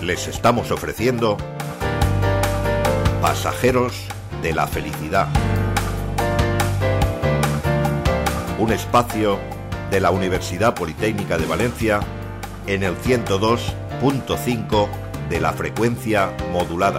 les estamos ofreciendo Pasajeros de la Felicidad, un espacio de la Universidad Politécnica de Valencia en el 102.5 de la frecuencia modulada.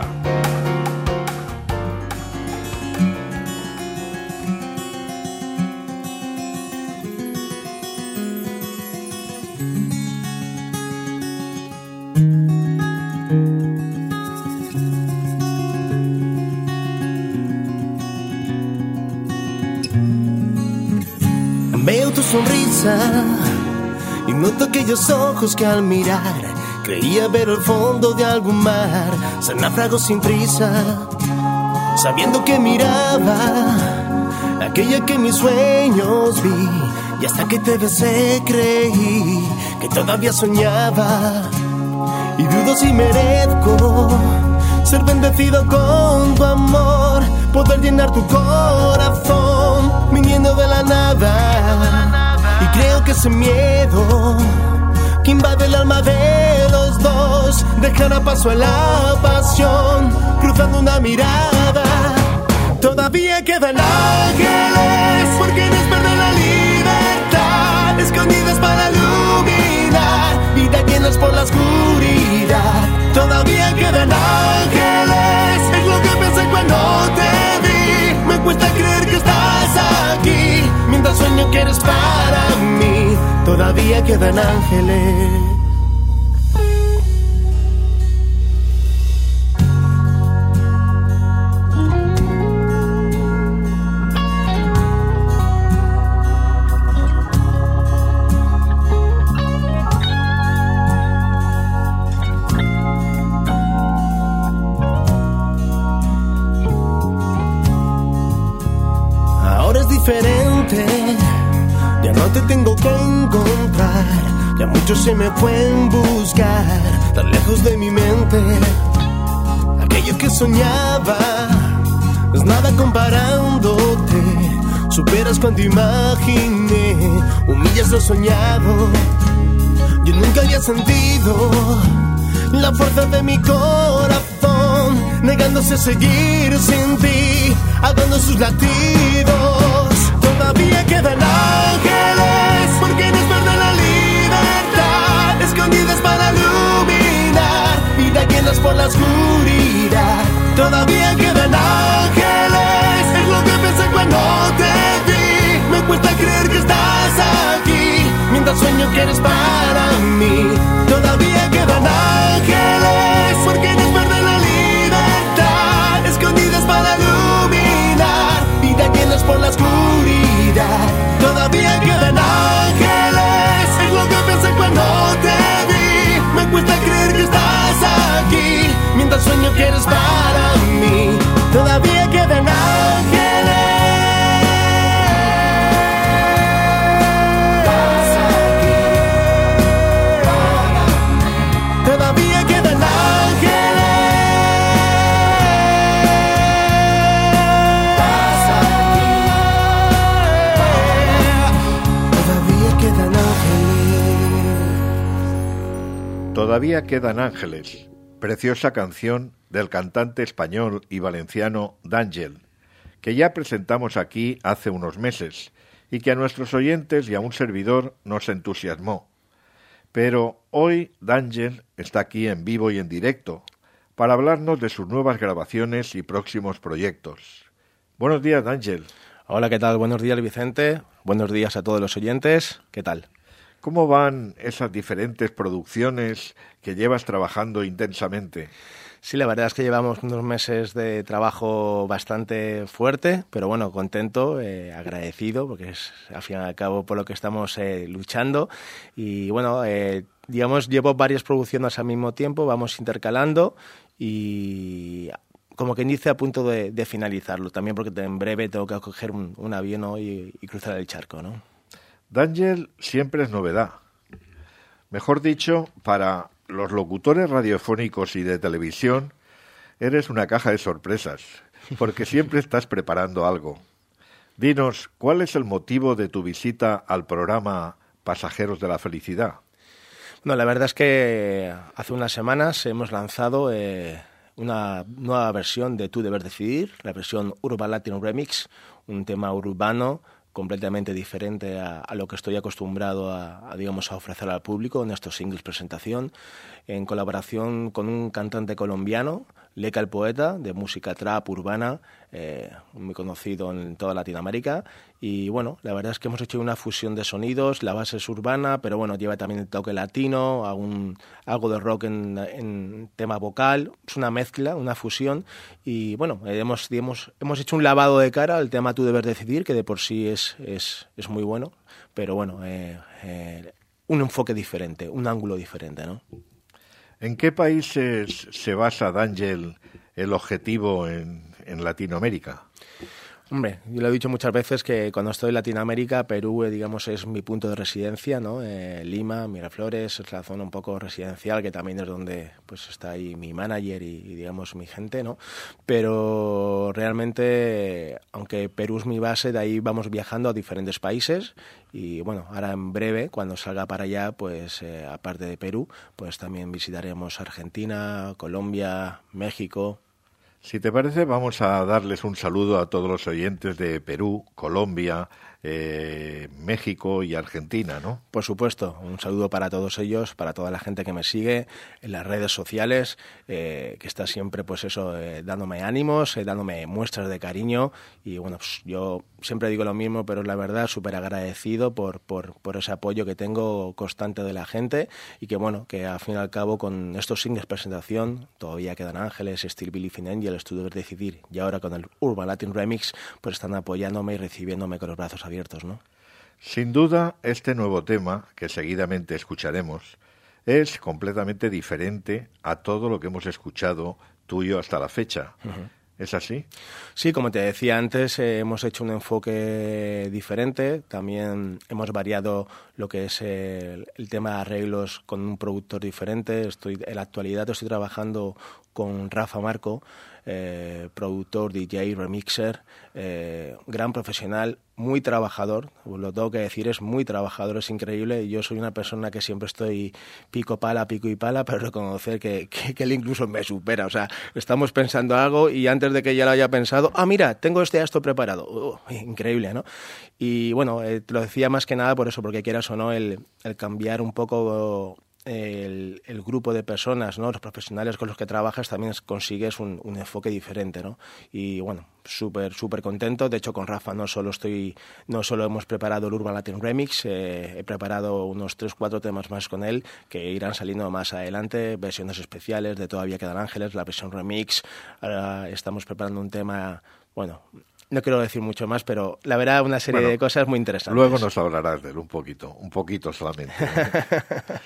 Veo tu sonrisa y noto aquellos ojos que al mirar creía ver el fondo de algún mar. Se naufragó sin prisa, sabiendo que miraba aquella que en mis sueños vi. Y hasta que te besé creí que todavía soñaba. Y dudo si merezco ser bendecido con tu amor, poder llenar tu corazón viniendo de la nada. Y creo que ese miedo que invade el alma de los dos dejará paso a la pasión, cruzando una mirada. Todavía quedan ángeles por quienes perder la libertad, escondidas para iluminar vidas llenas por la oscuridad. Todavía quedan ángeles, es lo que pensé cuando te vi. Me cuesta creer que estás aquí, mientras sueño que eres para mí. Todavía quedan ángeles. Diferente, ya no te tengo que encontrar, ya muchos se me pueden buscar, tan lejos de mi mente. Aquello que soñaba es nada comparándote, superas cuanto imaginé, humillas lo soñado. Yo nunca había sentido la fuerza de mi corazón, negándose a seguir sin ti, ahogando sus latidos. Todavía quedan ángeles por quienes perder la libertad, escondidas para iluminar vidas llenas por la oscuridad. Todavía quedan ángeles, es lo que pensé cuando te vi. Me cuesta creer que estás aquí, mientras sueño que eres para mí. Todavía quedan ángeles por quienes perder la libertad, escondidas para iluminar vidas llenas por la oscuridad. Todavía quedan ángeles, es lo que pensé cuando te vi. Me cuesta creer que estás aquí, mientras sueño que eres para mí. Todavía quedan ángeles. Todavía quedan ángeles. Todavía quedan ángeles, preciosa canción del cantante español y valenciano D'Angel, que ya presentamos aquí hace unos meses y que a nuestros oyentes y a un servidor nos entusiasmó. Pero hoy D'Angel está aquí en vivo y en directo para hablarnos de sus nuevas grabaciones y próximos proyectos. Buenos días, D'Angel. Hola, ¿qué tal? Buenos días, Vicente. Buenos días a todos los oyentes. ¿Qué tal? ¿Cómo van esas diferentes producciones que llevas trabajando intensamente? Sí, la verdad es que llevamos unos meses de trabajo bastante fuerte, pero bueno, contento, agradecido, porque es al fin y al cabo por lo que estamos luchando. Y bueno, digamos, llevo varias producciones al mismo tiempo, vamos intercalando y como quien dice a punto de finalizarlo, también porque en breve tengo que coger un avión hoy y cruzar el charco, ¿no? D'Angel siempre es novedad. Mejor dicho, para los locutores radiofónicos y de televisión, eres una caja de sorpresas, porque siempre estás preparando algo. Dinos, ¿cuál es el motivo de tu visita al programa Pasajeros de la Felicidad? No, la verdad es que hace unas semanas hemos lanzado una nueva versión de Tú debes decidir, la versión Urban Latin Remix, un tema urbano completamente diferente a lo que estoy acostumbrado digamos, a ofrecer al público en estos singles presentación, en colaboración con un cantante colombiano, Leka el Poeta, de música trap urbana, muy conocido en toda Latinoamérica. Y bueno, la verdad es que hemos hecho una fusión de sonidos, la base es urbana, pero bueno, lleva también el toque latino, algo de rock en tema vocal, es una mezcla, una fusión. Y bueno, hemos hecho un lavado de cara al tema Tú debes decidir, que de por sí es muy bueno, pero bueno, un enfoque diferente, un ángulo diferente, ¿no? ¿En qué países se basa D'Angel el objetivo en Latinoamérica? Hombre, yo lo he dicho muchas veces que cuando estoy en Latinoamérica, Perú, digamos, es mi punto de residencia, ¿no? Lima, Miraflores, es la zona un poco residencial, que también es donde pues está ahí mi manager y digamos, mi gente, ¿no? Pero realmente, aunque Perú es mi base, de ahí vamos viajando a diferentes países y, bueno, ahora en breve, cuando salga para allá, pues aparte de Perú, pues también visitaremos Argentina, Colombia, México. Si te parece, vamos a darles un saludo a todos los oyentes de Perú, Colombia, México y Argentina, ¿no? Por supuesto, un saludo para todos ellos, para toda la gente que me sigue en las redes sociales, que está siempre, pues eso, dándome ánimos, dándome muestras de cariño y bueno, pues yo siempre digo lo mismo, pero la verdad súper agradecido por ese apoyo que tengo constante de la gente y que bueno, que al fin y al cabo con estos singles presentación, todavía quedan Ángeles, Still Believe in Angels, Tú debes decidir y ahora con el Urban Latin Remix, pues están apoyándome y recibiéndome con los brazos abiertos, ¿no? Sin duda, este nuevo tema, que seguidamente escucharemos, es completamente diferente a todo lo que hemos escuchado tuyo hasta la fecha. Uh-huh. ¿Es así? Sí, como te decía antes, hemos hecho un enfoque diferente. También hemos variado lo que es el tema de arreglos con un productor diferente. En la actualidad estoy trabajando con Rafa Marco, productor, DJ, remixer, gran profesional, muy trabajador, lo tengo que decir, es muy trabajador, es increíble. Yo soy una persona que siempre estoy pico y pala, pero reconocer que él incluso me supera. O sea, estamos pensando algo y antes de que ya lo haya pensado, mira, tengo esto preparado. Increíble, ¿no? Y bueno, te lo decía más que nada por eso, porque quieras o no, el cambiar un poco el grupo de personas, ¿no? Los profesionales con los que trabajas, también consigues un enfoque diferente, ¿no? Y bueno, súper contento. De hecho, con Rafa no solo hemos preparado el Urban Latin Remix, he preparado unos 3-4 temas más con él que irán saliendo más adelante, versiones especiales de Todavía quedan Ángeles, la versión remix. Ahora estamos preparando un tema, bueno, no quiero decir mucho más, pero la verdad una serie de cosas muy interesantes. Luego nos hablarás de él un poquito solamente, ¿no?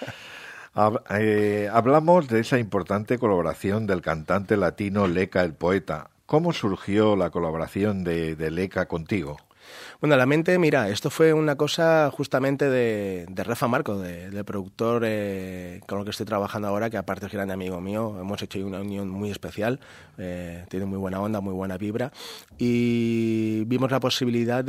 Hablamos de esa importante colaboración del cantante latino Leka el Poeta. ¿Cómo surgió la colaboración de Leka contigo? Bueno, la mente, mira, esto fue una cosa justamente de Rafa Marco, del productor con el que estoy trabajando ahora, que aparte es grande amigo mío. Hemos hecho una unión muy especial, tiene muy buena onda, muy buena vibra, y vimos la posibilidad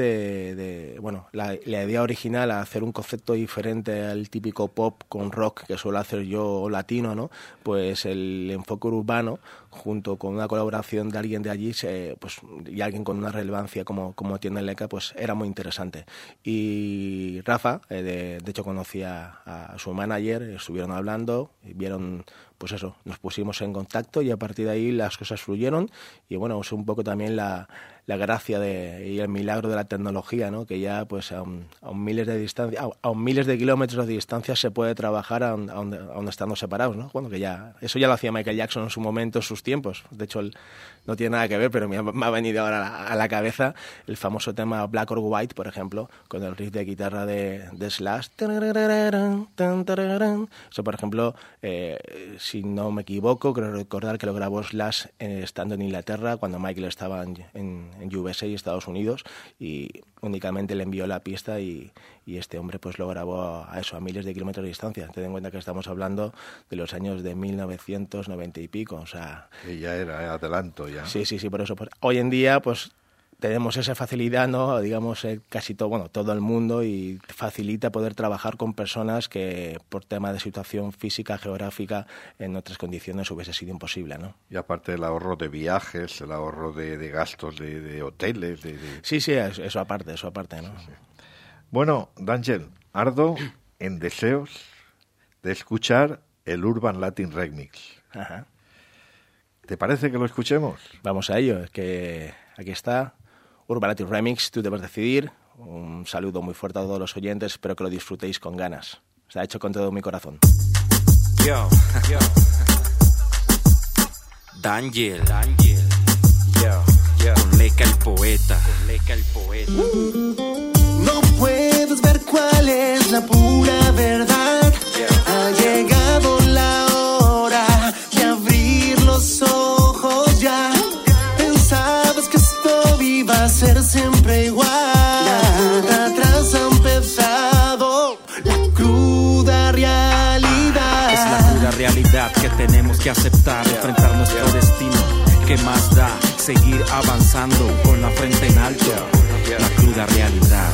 la idea original, a hacer un concepto diferente al típico pop con rock que suelo hacer yo latino, ¿no? Pues el enfoque urbano, junto con una colaboración de alguien de allí, y alguien con una relevancia como tiene Leka, pues era muy interesante. Y Rafa, de hecho conocí a su manager, estuvieron hablando, y vieron, pues eso, nos pusimos en contacto y a partir de ahí las cosas fluyeron y bueno, es un poco también la gracia y el milagro de la tecnología, ¿no? Que ya pues a miles de kilómetros de distancia se puede trabajar aun estando separados, ¿no? Bueno, que ya eso ya lo hacía Michael Jackson en su momento, en sus tiempos. De hecho, no tiene nada que ver, pero me ha venido ahora a la cabeza el famoso tema Black or White, por ejemplo, con el riff de guitarra de Slash. Eso, por ejemplo, si no me equivoco, creo recordar que lo grabó Slash estando en Inglaterra, cuando Michael estaba en USA y Estados Unidos, y únicamente le envió la pista y este hombre pues lo grabó a miles de kilómetros de distancia. Ten en cuenta que estamos hablando de los años de 1990 y pico, o sea... Y ya era adelanto ya. Sí, por eso. Pues, hoy en día, pues tenemos esa facilidad, ¿no? Digamos, casi todo el mundo, y facilita poder trabajar con personas que por tema de situación física, geográfica, en otras condiciones hubiese sido imposible, ¿no? Y aparte el ahorro de viajes, el ahorro de gastos de hoteles. Sí, eso aparte, ¿no? Sí. Bueno, D'Angel, ardo en deseos de escuchar el Urban Latin Remix. Ajá. ¿Te parece que lo escuchemos? Vamos a ello, es que aquí está, Urban Latin Remix, Tú debes decidir. Un saludo muy fuerte a todos los oyentes, espero que lo disfrutéis con ganas. Está hecho con todo mi corazón. Yo. D'Angel. Con Leca el poeta. No puedes ver cuál es la pura verdad. Ha llegado la hora de abrir los ojos ya. Pensabas que esto iba a ser siempre igual. La cuenta atrás ha empezado. La cruda realidad. Es la cruda realidad que tenemos que aceptar. Enfrentar nuestro destino. ¿Qué más da? Seguir avanzando con la frente en alto. La cruda realidad.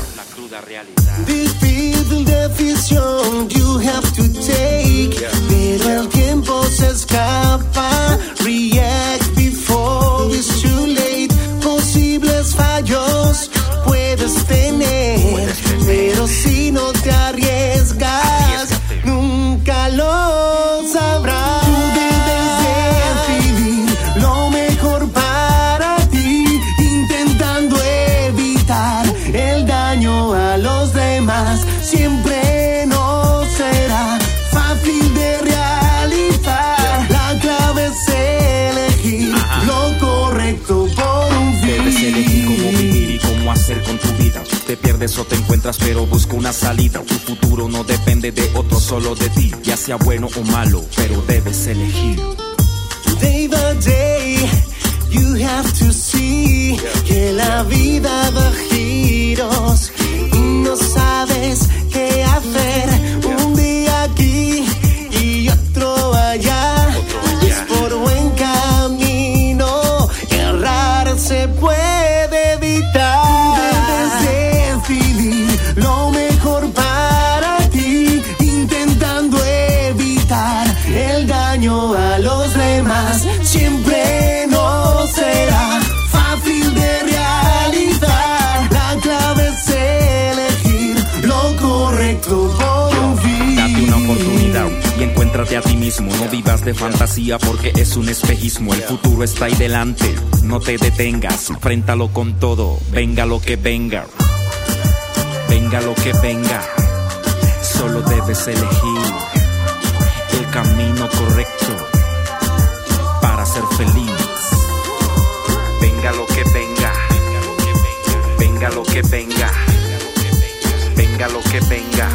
Difícil decisión you have to take, pero el tiempo se escapa. React before it's too late. Posibles fallos puedes tener, pero si no te arriesgas, nunca lo sabrás. Tú debes decidir lo mejor para ti, intentando evitar el daño a los demás. Siempre no será fácil de realizar. La clave es elegir lo correcto por un fin. Debes elegir cómo vivir y cómo hacer con tu vida. Te pierdes o te encuentras, pero busca una salida. Tu futuro no depende de otro, solo de ti. Ya sea bueno o malo, pero debes elegir. Day by day, you have to see que la vida da giros y no sabes qué hacer. Un día aquí y otro allá. Es por buen camino, errar se puede evitar. Debes decidir lo mejor para ti, intentando evitar el daño a los demás. Siempre no será fácil de realizar. La clave es elegir lo correcto por un fin. Date una oportunidad y encuéntrate a ti mismo. No vivas de fantasía porque es un espejismo. El futuro está ahí delante, no te detengas. Enfréntalo con todo, venga lo que venga. Venga lo que venga. Solo debes elegir el camino correcto para ser feliz. Venga lo que venga. Venga lo que venga. Venga lo que venga.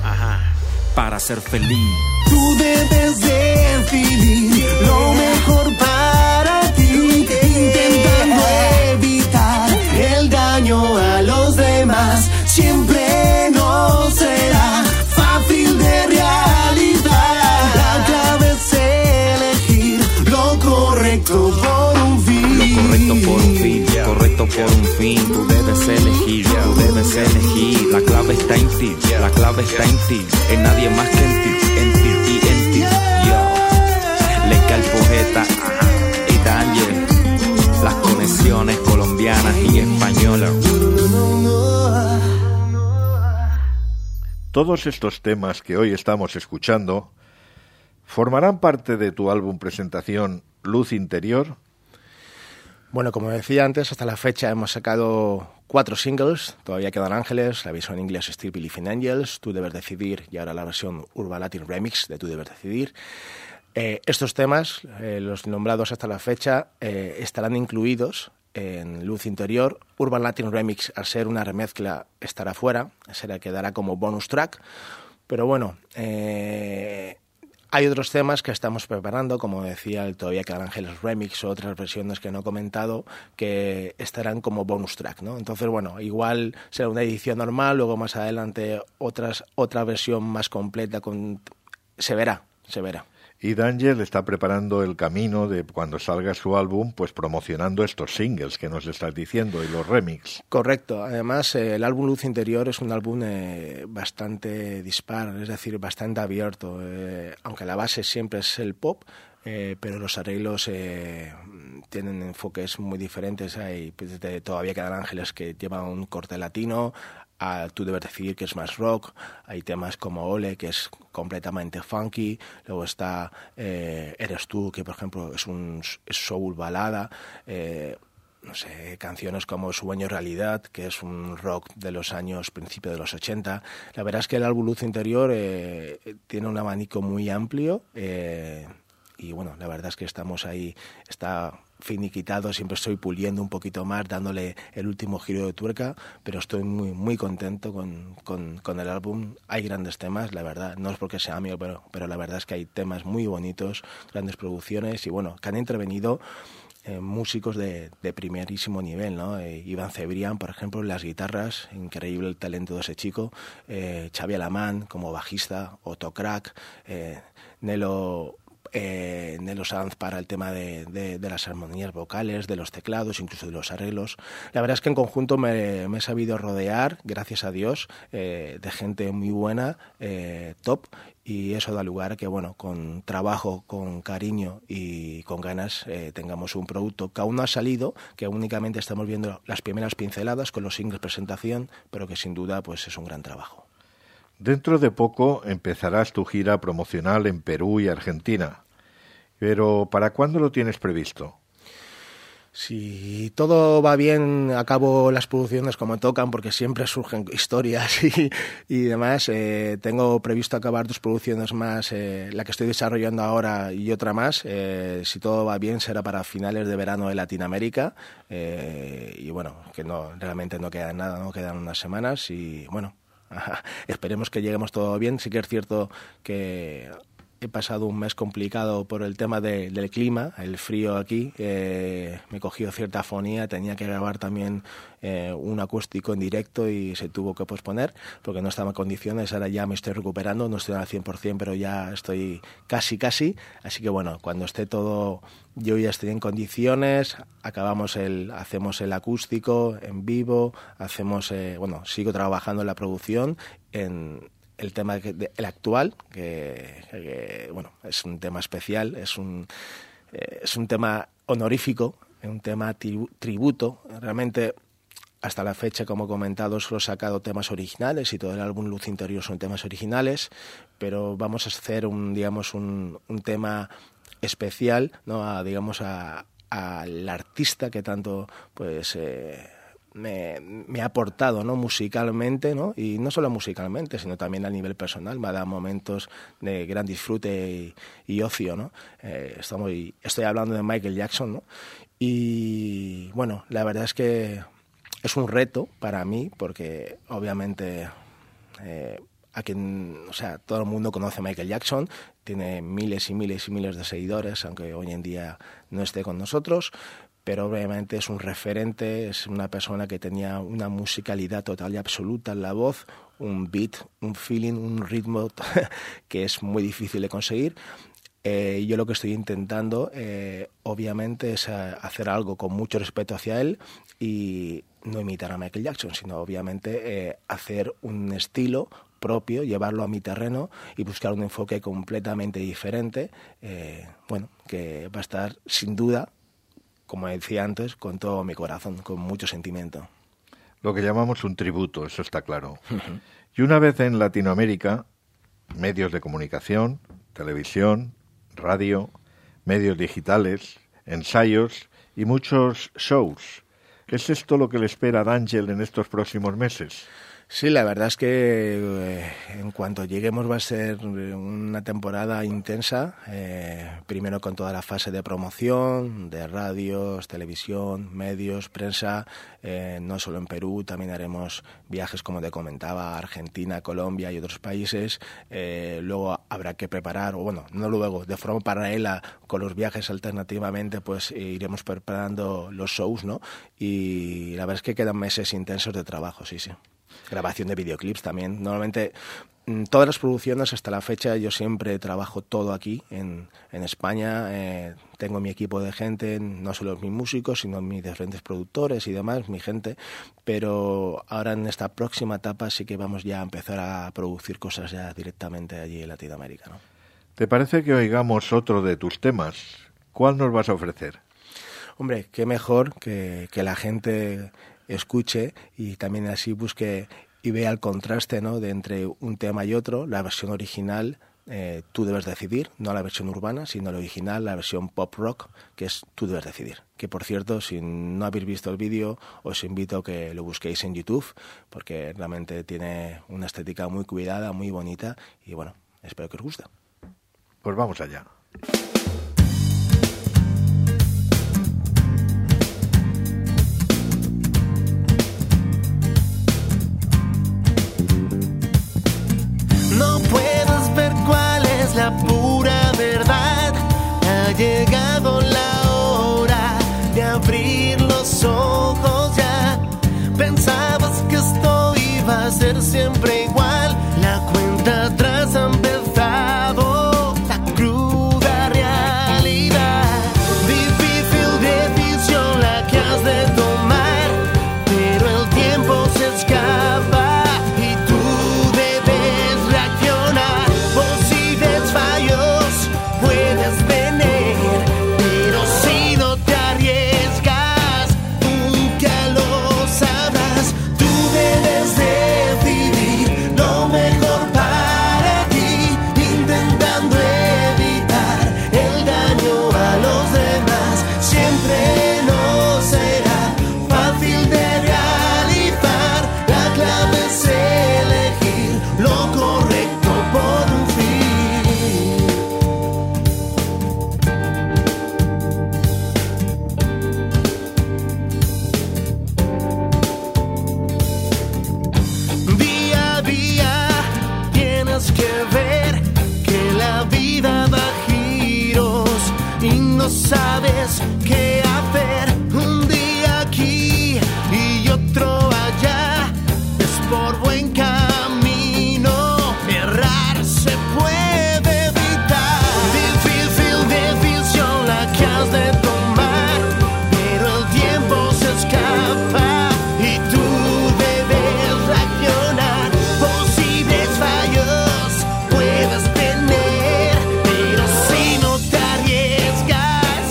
Para ser feliz. Tú debes decidir lo mejor para ti, intentando evitar el daño a los demás. Siempre no será fácil de realizar. La clave es elegir lo correcto por un fin. Lo correcto por un fin, correcto por un fin. Tú debes elegir, tú debes elegir. La clave está en ti, la clave está en ti. En nadie más que en ti, en ti y en ti. Yo, Leca el poeta y D'Angel. Las conexiones colombianas y españolas. Todos estos temas que hoy estamos escuchando formarán parte de tu álbum presentación Luz Interior. Bueno, como decía antes, hasta la fecha hemos sacado 4 singles. Todavía quedan Ángeles, la versión en inglés Still Believe in Angels, Tú debes decidir, y ahora la versión Urban Latin Remix de Tú debes decidir. Estos temas, los nombrados hasta la fecha, estarán incluidos en Luz Interior. Urban Latin Remix, al ser una remezcla, estará fuera, quedará como bonus track. Pero bueno, hay otros temas que estamos preparando, como decía, el Todavía quedan Ángeles Remix o otras versiones que no he comentado, que estarán como bonus track, ¿no? Entonces, bueno, igual será una edición normal, luego más adelante otra versión más completa, se verá. Y D'Angel está preparando el camino de cuando salga su álbum, pues promocionando estos singles que nos estás diciendo y los remix. Correcto. Además, el álbum Luz Interior es un álbum bastante dispar, es decir, bastante abierto. Aunque la base siempre es el pop, pero los arreglos tienen enfoques muy diferentes. Hay desde Todavía Quedan Ángeles, que lleva un corte latino, a Tú Debes Decidir, que es más rock. Hay temas como Ole, que es completamente funky. Luego está Eres Tú, que por ejemplo es soul balada. No sé, canciones como Sueño Realidad, que es un rock de los años, principios de los 80. La verdad es que el álbum Luz Interior tiene un abanico muy amplio, y bueno, la verdad es que estamos ahí, está finiquitado, siempre estoy puliendo un poquito más, dándole el último giro de tuerca, pero estoy muy muy contento con el álbum. Hay grandes temas, la verdad, no es porque sea mío, pero la verdad es que hay temas muy bonitos, grandes producciones, y bueno, que han intervenido músicos de primerísimo nivel, ¿no? Iván Cebrián, por ejemplo, en las guitarras, increíble el talento de ese chico. Xavi Alamán como bajista, Otto Crack, Nelo Sanz para el tema de las armonías vocales, de los teclados, incluso de los arreglos. La verdad es que en conjunto me he sabido rodear, gracias a Dios, de gente muy buena, top, y eso da lugar a que, bueno, con trabajo, con cariño y con ganas, tengamos un producto que aún no ha salido, que únicamente estamos viendo las primeras pinceladas con los singles presentación, pero que sin duda pues es un gran trabajo. Dentro de poco empezarás tu gira promocional en Perú y Argentina. Pero ¿para cuándo lo tienes previsto? Si todo va bien, acabo las producciones como tocan, porque siempre surgen historias y demás. Tengo previsto acabar 2 producciones más, la que estoy desarrollando ahora y otra más. Si todo va bien, será para finales de verano de Latinoamérica. Y bueno, que no, realmente no queda nada, no quedan unas semanas y bueno, esperemos que lleguemos todo bien. Sí que es cierto que he pasado un mes complicado por el tema del clima, el frío aquí. Me cogió cierta afonía, tenía que grabar también un acústico en directo y se tuvo que posponer porque no estaba en condiciones. Ahora ya me estoy recuperando, no estoy al 100%, pero ya estoy casi. Así que bueno, cuando esté todo, yo ya estoy en condiciones, hacemos el acústico en vivo, sigo trabajando en la producción, en el tema el actual, que bueno, es un tema especial, es un tema honorífico, un tema tributo. Realmente, hasta la fecha, como he comentado, solo he sacado temas originales y todo el álbum Luz Interior son temas originales, pero vamos a hacer un tema especial, ¿no? Al artista que tanto pues me ha aportado, ¿no? Musicalmente, ¿no? Y no solo musicalmente, sino también a nivel personal. Me ha dado momentos de gran disfrute y ocio, ¿no? Estoy hablando de Michael Jackson, ¿no? Y bueno, la verdad es que es un reto para mí, porque obviamente todo el mundo conoce a Michael Jackson, tiene miles y miles y miles de seguidores, aunque hoy en día no esté con nosotros, pero obviamente es un referente, es una persona que tenía una musicalidad total y absoluta en la voz, un beat, un feeling, un ritmo que es muy difícil de conseguir. Yo lo que estoy intentando, obviamente, es hacer algo con mucho respeto hacia él y no imitar a Michael Jackson, sino obviamente hacer un estilo propio, llevarlo a mi terreno y buscar un enfoque completamente diferente, que va a estar sin duda, como decía antes, con todo mi corazón, con mucho sentimiento. Lo que llamamos un tributo, eso está claro. Y una vez en Latinoamérica, medios de comunicación, televisión, radio, medios digitales, ensayos y muchos shows. ¿Es esto lo que le espera a D'Angel en estos próximos meses? Sí, la verdad es que en cuanto lleguemos va a ser una temporada intensa, primero con toda la fase de promoción, de radios, televisión, medios, prensa, no solo en Perú, también haremos viajes, como te comentaba, a Argentina, Colombia y otros países. Luego habrá que preparar, de forma paralela con los viajes alternativamente, pues iremos preparando los shows, ¿no? Y la verdad es que quedan meses intensos de trabajo, sí. Grabación de videoclips también. Normalmente todas las producciones hasta la fecha yo siempre trabajo todo aquí en España. Tengo mi equipo de gente, no solo mis músicos, sino mis diferentes productores y demás, mi gente. Pero ahora en esta próxima etapa sí que vamos ya a empezar a producir cosas ya directamente allí en Latinoamérica, ¿no? ¿Te parece que oigamos otro de tus temas? ¿Cuál nos vas a ofrecer? Hombre, qué mejor que la gente escuche y también así busque y vea el contraste, ¿no?, de entre un tema y otro. La versión original, Tú debes decidir, no la versión urbana, sino la original, la versión pop rock, que es Tú debes decidir. Que, por cierto, si no habéis visto el vídeo, os invito a que lo busquéis en YouTube, porque realmente tiene una estética muy cuidada, muy bonita, y bueno, espero que os guste. Pues vamos allá. No puedes ver cuál es la pura verdad. Ha llegado la hora de abrir los ojos ya. Pensabas que esto iba a ser siempre igual. La cuenta atrás ha empezado. La cruda realidad. Difícil decisión la que has de tomar, pero el tiempo se escapa. Sabes qué hacer, un día aquí y otro allá, es por buen camino, errar se puede evitar. Difícil decisión la que has de tomar, pero el tiempo se escapa y tú debes reaccionar. Posibles fallos puedes tener, pero si no te arriesgas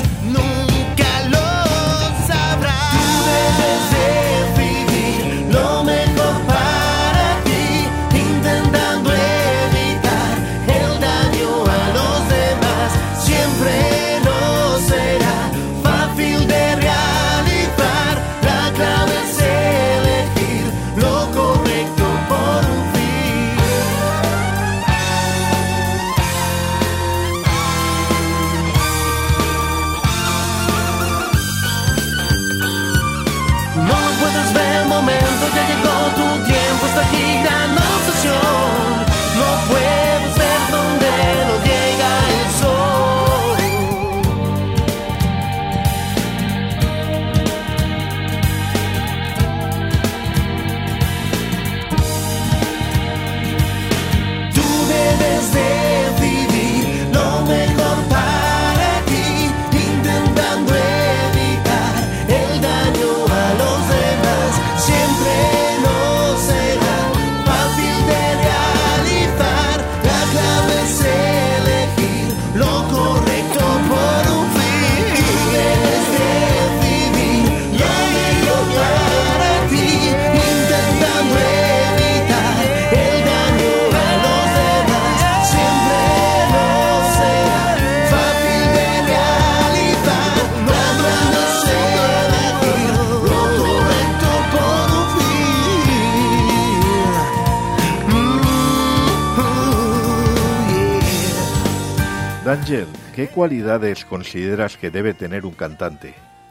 D'Angel, ¿qué cualidades consideras que debe tener un cantante?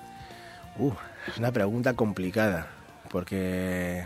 Es una pregunta complicada, porque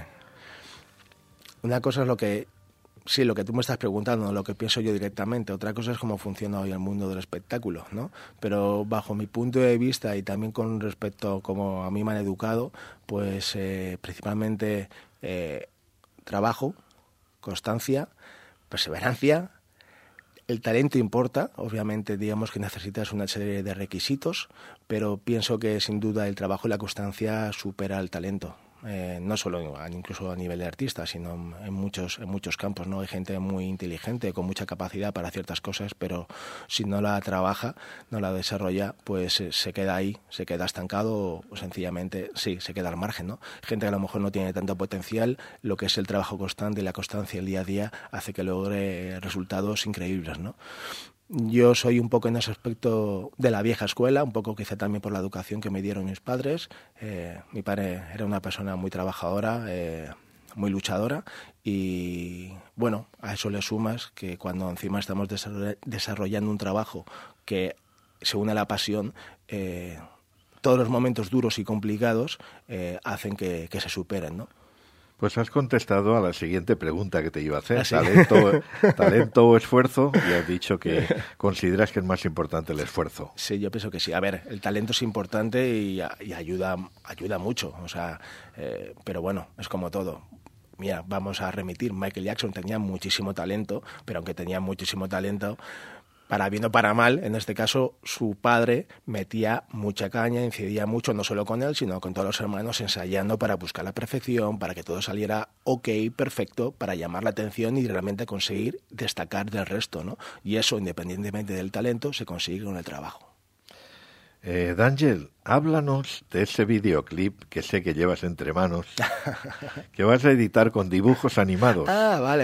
una cosa es lo que tú me estás preguntando, lo que pienso yo directamente. Otra cosa es cómo funciona hoy el mundo del espectáculo, ¿no? Pero bajo mi punto de vista y también con respecto a cómo a mí me han educado, pues principalmente trabajo, constancia, perseverancia. El talento importa, obviamente digamos que necesitas una serie de requisitos, pero pienso que sin duda el trabajo y la constancia supera el talento. No solo incluso a nivel de artista, sino en muchos campos, ¿no? Hay gente muy inteligente, con mucha capacidad para ciertas cosas, pero si no la trabaja, no la desarrolla, pues se queda ahí, se queda estancado o sencillamente, sí, se queda al margen, ¿no? Gente que a lo mejor no tiene tanto potencial, lo que es el trabajo constante y la constancia el día a día hace que logre resultados increíbles, ¿no? Yo soy un poco en ese aspecto de la vieja escuela, un poco quizá también por la educación que me dieron mis padres. Mi padre era una persona muy trabajadora, muy luchadora y bueno, a eso le sumas que cuando encima estamos desarrollando un trabajo que se une a la pasión, todos los momentos duros y complicados hacen que se superen, ¿no? Pues has contestado a la siguiente pregunta que te iba a hacer. ¿Ah, sí? ¿Talento o esfuerzo? Y has dicho que consideras que es más importante el esfuerzo. Sí, yo pienso que sí. A ver, el talento es importante y ayuda mucho. O sea, pero bueno, es como todo. Mira, vamos a remitir. Michael Jackson tenía muchísimo talento, pero aunque tenía muchísimo talento, para bien o para mal, en este caso, su padre metía mucha caña, incidía mucho, no solo con él, sino con todos los hermanos, ensayando para buscar la perfección, para que todo saliera ok, perfecto, para llamar la atención y realmente conseguir destacar del resto, ¿no? Y eso, independientemente del talento, se consigue con el trabajo. D'Angel, háblanos de ese videoclip que sé que llevas entre manos, que vas a editar con dibujos animados. Vale,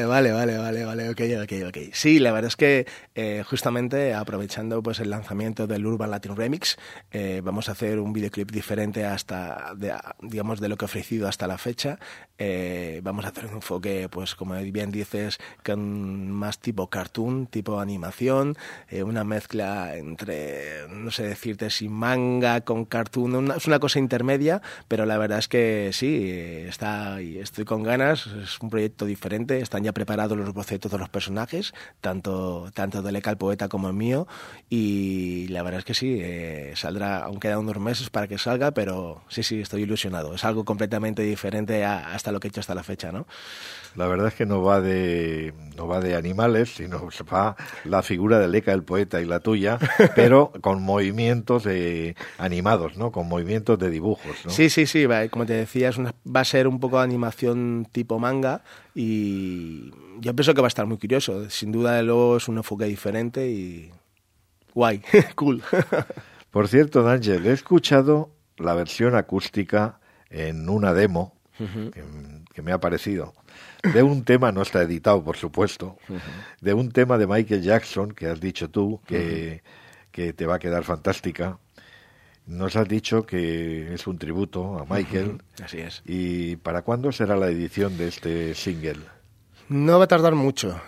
ok. Sí, la verdad es que justamente aprovechando pues el lanzamiento del Urban Latin Remix, vamos a hacer un videoclip diferente digamos de lo que he ofrecido hasta la fecha. Vamos a hacer un enfoque, pues como bien dices, con más tipo cartoon, tipo animación, una mezcla entre, no sé decirte si manga con cartoon, es una cosa intermedia, pero la verdad es que sí, estoy con ganas, es un proyecto diferente, están ya preparados los bocetos de los personajes, tanto de Leka el poeta como el mío, y la verdad es que sí, saldrá, aún quedan unos meses para que salga, pero sí, estoy ilusionado, es algo completamente diferente hasta lo que he hecho hasta la fecha, ¿no? La verdad es que no va de animales, sino va la figura de Leka el poeta y la tuya, pero con movimientos animados, ¿no? Con movimientos de dibujos, ¿no? Sí, como te decía, va a ser un poco de animación tipo manga y yo pienso que va a estar muy curioso. Sin duda, luego es un enfoque diferente y guay, cool. Por cierto, D'Angel, he escuchado la versión acústica en una demo que me ha parecido, de un tema, no está editado por supuesto, de un tema de Michael Jackson, que has dicho tú, que te va a quedar fantástica. Nos has dicho que es un tributo a Michael. Así es. ¿Y para cuándo será la edición de este single? No va a tardar mucho.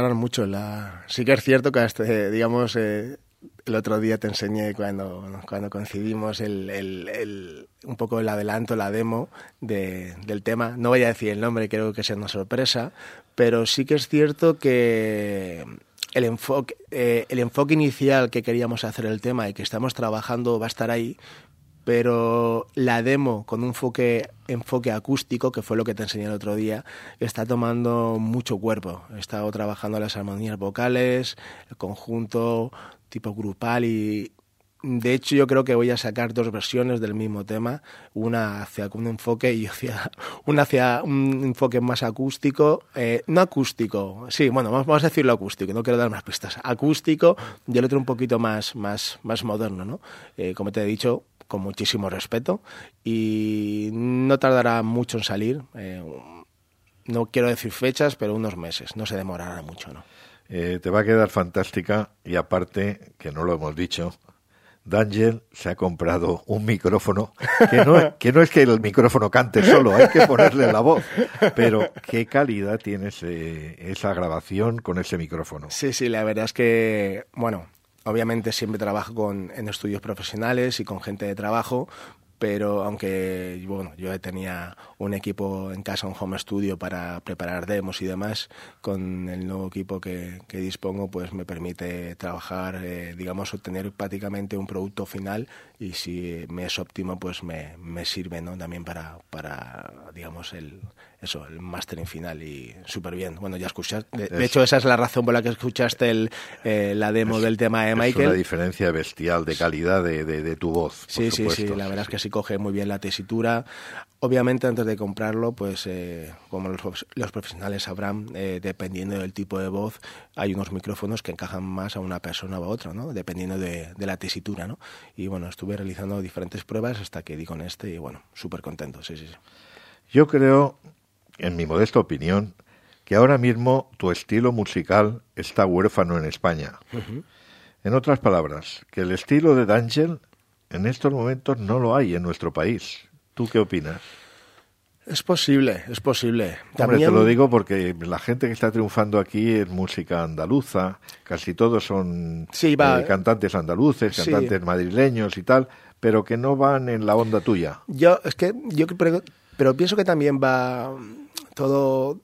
Sí que es cierto que digamos, el otro día te enseñé cuando coincidimos un poco el adelanto, la demo del tema. No voy a decir el nombre, creo que sea una sorpresa, pero sí que es cierto que el enfoque inicial que queríamos hacer el tema y que estamos trabajando va a estar ahí, pero la demo con un enfoque acústico, que fue lo que te enseñé el otro día, está tomando mucho cuerpo. He estado trabajando las armonías vocales, el conjunto tipo grupal y de hecho yo creo que voy a sacar dos versiones del mismo tema, una hacia un enfoque y una hacia un enfoque más acústico, no acústico, sí, bueno, vamos a decirlo acústico, no quiero dar más pistas, acústico y el otro un poquito más moderno, ¿no? Como te he dicho, con muchísimo respeto y no tardará mucho en salir, no quiero decir fechas, pero unos meses, no se demorará mucho, ¿no? Te va a quedar fantástica y aparte, que no lo hemos dicho, D'Angel se ha comprado un micrófono que no es que el micrófono cante solo, hay que ponerle la voz, pero qué calidad tiene esa grabación con ese micrófono. Sí, la verdad es que, bueno, obviamente siempre trabajo en estudios profesionales y con gente de trabajo, pero aunque bueno, yo tenía un equipo en casa, un home studio para preparar demos y demás, con el nuevo equipo que dispongo pues me permite trabajar, digamos, obtener prácticamente un producto final y si me es óptimo, pues me sirve, ¿no? También para digamos, el mastering final, y súper bien. Bueno, ya escuchaste, de hecho esa es la razón por la que escuchaste la demo del tema de Michael. Es una diferencia bestial de calidad de tu voz. Sí, la verdad es que sí coge muy bien la tesitura. Obviamente, antes de comprarlo, pues como los profesionales sabrán, dependiendo del tipo de voz, hay unos micrófonos que encajan más a una persona u a otra, ¿no? Dependiendo de la tesitura, ¿no? Y bueno, estuve realizando diferentes pruebas hasta que di con este y bueno, súper contento, sí. Yo creo, en mi modesta opinión, que ahora mismo tu estilo musical está huérfano en España. Uh-huh. En otras palabras, que el estilo de D'Angel en estos momentos no lo hay en nuestro país. ¿Tú qué opinas? Es posible. Hombre, te lo digo porque la gente que está triunfando aquí es música andaluza, casi todos son cantantes andaluces, cantantes madrileños y tal, pero que no van en la onda tuya. Pero pienso que también todo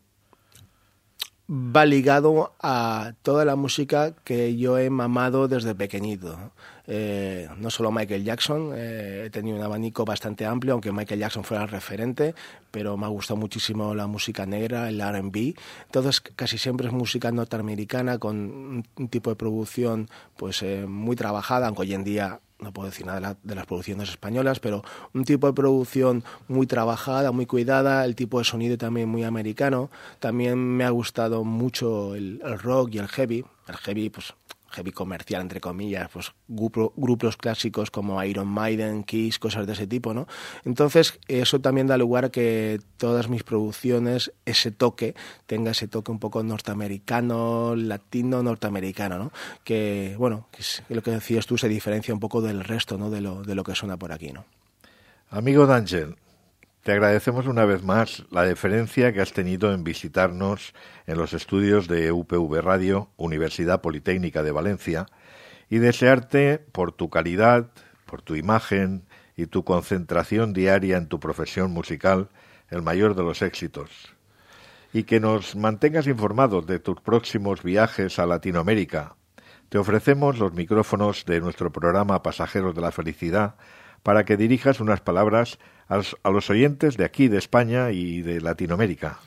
va ligado a toda la música que yo he mamado desde pequeñito. No solo Michael Jackson, he tenido un abanico bastante amplio, aunque Michael Jackson fuera el referente, pero me ha gustado muchísimo la música negra, el R&B. Entonces casi siempre es música norteamericana con un tipo de producción pues muy trabajada, aunque hoy en día no puedo decir nada de las producciones españolas, pero un tipo de producción muy trabajada, muy cuidada, el tipo de sonido también muy americano. También me ha gustado mucho el rock y el heavy. El heavy, pues heavy comercial, entre comillas, pues grupos clásicos como Iron Maiden, Kiss, cosas de ese tipo, ¿no? Entonces, eso también da lugar a que todas mis producciones, tenga ese toque un poco norteamericano, latino-norteamericano, ¿no? Que, bueno, que es lo que decías tú, se diferencia un poco del resto, ¿no? De lo que suena por aquí, ¿no? Amigo D'Angel, te agradecemos una vez más la deferencia que has tenido en visitarnos en los estudios de UPV Radio, Universidad Politécnica de Valencia, y desearte, por tu calidad, por tu imagen y tu concentración diaria en tu profesión musical, el mayor de los éxitos. Y que nos mantengas informados de tus próximos viajes a Latinoamérica. Te ofrecemos los micrófonos de nuestro programa Pasajeros de la Felicidad para que dirijas unas palabras a los oyentes de aquí, de España y de Latinoamérica.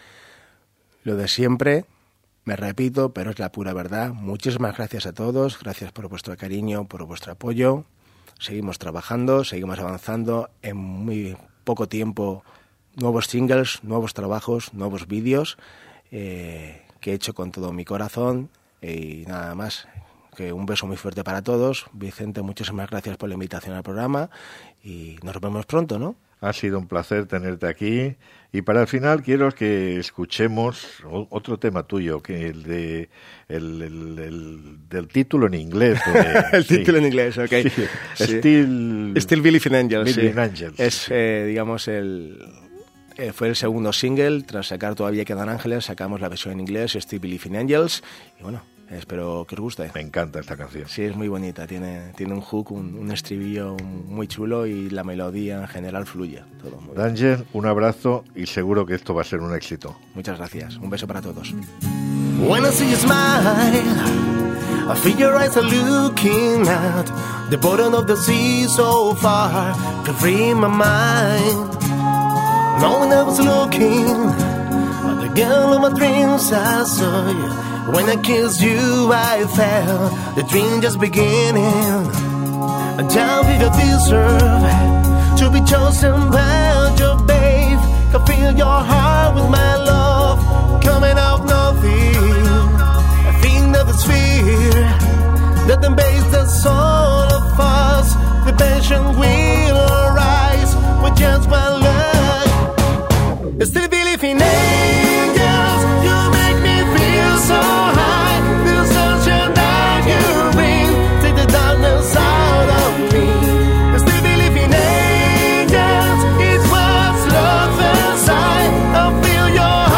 Lo de siempre, me repito, pero es la pura verdad. Muchísimas gracias a todos, gracias por vuestro cariño, por vuestro apoyo. Seguimos trabajando, seguimos avanzando. En muy poco tiempo, nuevos singles, nuevos trabajos, nuevos vídeos que he hecho con todo mi corazón. Y nada más, que un beso muy fuerte para todos. Vicente, muchísimas gracias por la invitación al programa y nos vemos pronto, ¿no? Ha sido un placer tenerte aquí. Y para el final quiero que escuchemos otro tema tuyo, que del título en inglés. Título en inglés, ok. Sí. Still Believe in Angels. Believe in Angels. Es, digamos, fue el segundo single. Tras sacar Todavía Quedan Ángeles, sacamos la versión en inglés, Still Believe in Angels. Y bueno, espero que os guste. Me encanta esta canción. Sí, es muy bonita. Tiene un hook, un estribillo muy chulo y la melodía en general fluye. Todo muy D'Angel, un abrazo y seguro que esto va a ser un éxito. Muchas gracias. Un beso para todos. When I see you smile, I feel your eyes are looking out the bottom of the sea so far to free my mind. Knowing I was looking at the girl of my dreams, I saw you. When I kissed you, I felt the dream just beginning. I don't think I deserve to be chosen by your babe. Can feel your heart with my love coming out nothing. I think that it's fear that embraces the soul of us. The passion will arise with just one look. Still believe in angels. You make me feel so high. The sunshine that you bring, take the darkness out of me. Still believe in angels. It was love inside. I feel your heart.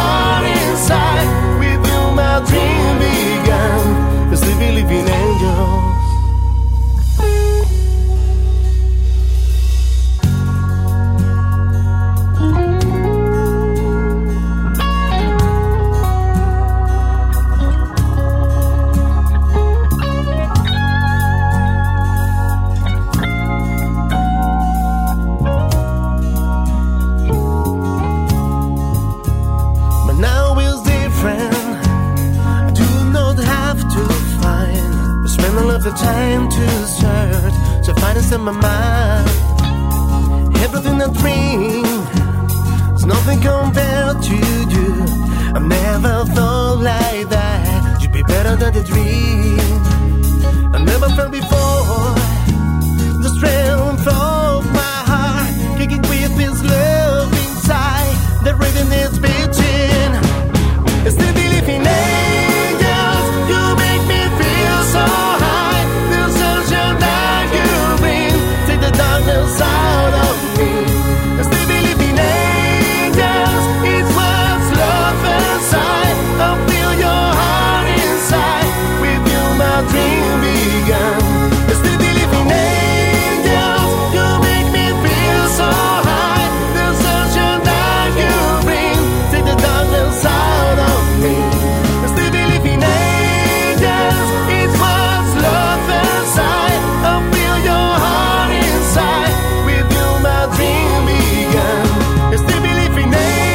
of the time to search, to find us in my mind. Everything I dream is nothing compared to you. I never thought like that. You'd be better than the dream. I never felt before the strength of my heart, kicking with this love inside. The rhythm is beating. It's the belief in angels. You make me feel so high. The sunshine that you bring, take the darkness out of me. It's the belief in angels. It's what's love inside. I feel your heart inside. With you my dream began. It's the belief in angels. You make me feel so high. The sunshine that you bring, take the darkness out of me. It's the belief in angels. It's what's love inside. I feel your heart inside. With you my dream began. It's the belief in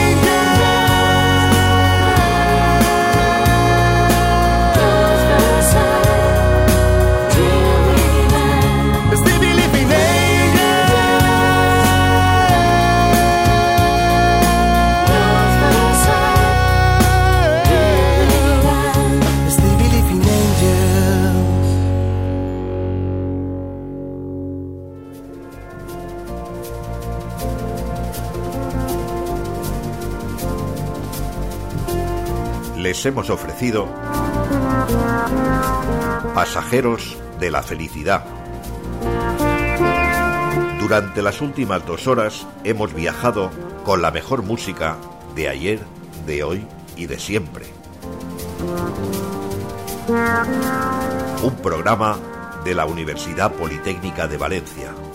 angels. It's the belief in angels. It's the belief in angels. Les hemos ofrecido Pasajeros de la Felicidad. Durante las últimas 2 horas hemos viajado con la mejor música de ayer, de hoy y de siempre. Un programa de la Universidad Politécnica de Valencia.